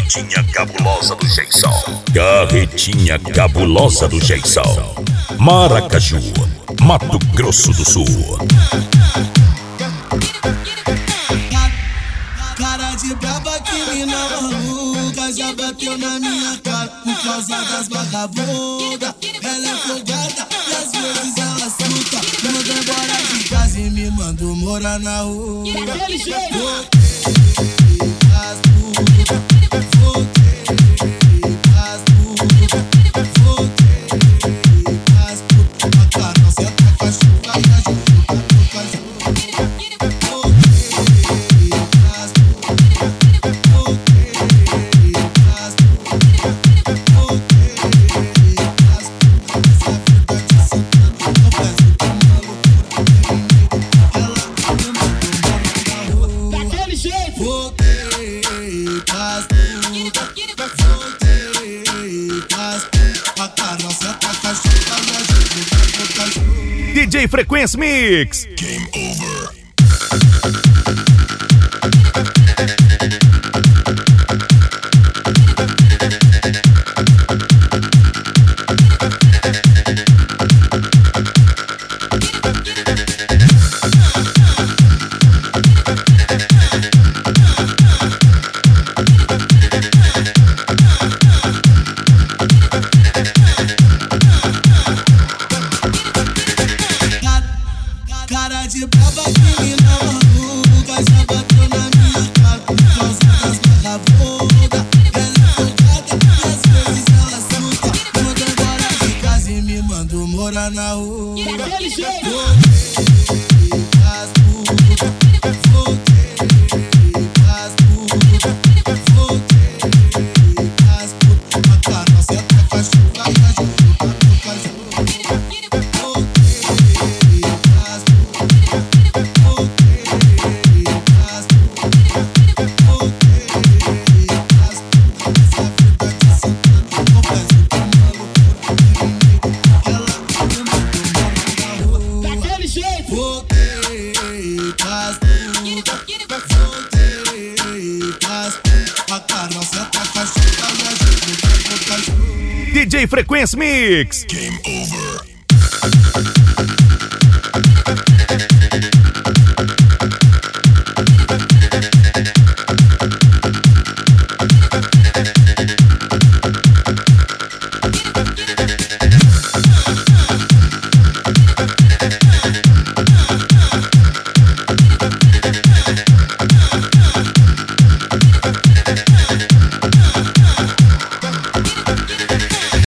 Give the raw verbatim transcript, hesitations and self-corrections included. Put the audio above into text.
Carretinha cabulosa do Jason. Carretinha cabulosa do Jason. Maracaju, Mato Grosso do Sul. Cara de braba que mina maluca, já bateu na minha cara por causa das vagabundas. Ela é folgada e às vezes ela suta. Me manda embora de casa e me mandou morar na rua. Daquele jeito. Voltei pras putas, voltei pras putas, voltei pras putas. A cara senta com a chuva e a chuva com a chuva. D J Frequência Mix. Game over. Cara de braba que mina maluca, já bateu na minha cara por causa das vagabundas. Ela é folgada e às vezes ela suta. Me mandou embora de casa e me mandou morar na rua. Daquele jeito. Voltei pras putas, voltei pras putas, voltei pras putas. A cara senta com a chuva e a chuva com a chuva. D J Frequência Mix. Game over.